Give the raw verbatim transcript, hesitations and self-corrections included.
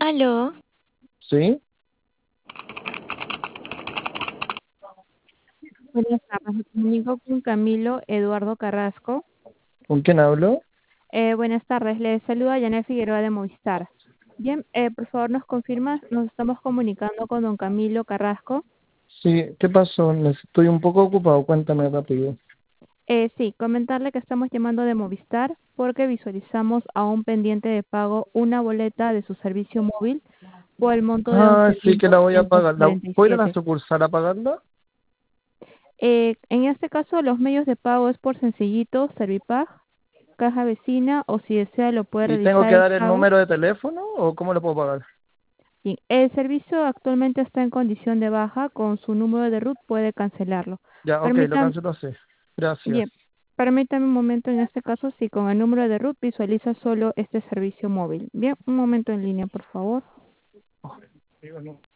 Aló, ¿Sí? Buenas tardes, me comunico con Camilo Eduardo Carrasco. ¿Con quién hablo? Eh, buenas tardes, le saluda Janet Figueroa de Movistar. Bien, eh, por favor nos confirma, nos estamos comunicando con don Camilo Carrasco. Sí, ¿qué pasó? Ne- Estoy un poco ocupado, cuéntame rápido. Eh, sí, comentarle que estamos llamando de Movistar porque visualizamos aún pendiente de pago una boleta de su servicio móvil por el monto de Ah, once sí mil que la voy a doscientos pagar. ¿La, cuarenta y ¿Puedo ir a la siete. sucursal a pagarla? Eh, en este caso, los medios de pago es por Sencillito, Servipag, Caja Vecina o si desea lo puede ¿Y tengo realizar que el dar el pago. número de teléfono o cómo lo puedo pagar? Bien, el servicio actualmente está en condición de baja. Con su número de root puede cancelarlo. Ya, ok, lo Permítanme, cancelo así. Gracias. bien, permítame un momento en este caso si con el número de root visualiza solo este servicio móvil. Bien, un momento en línea, por favor. Digo, no.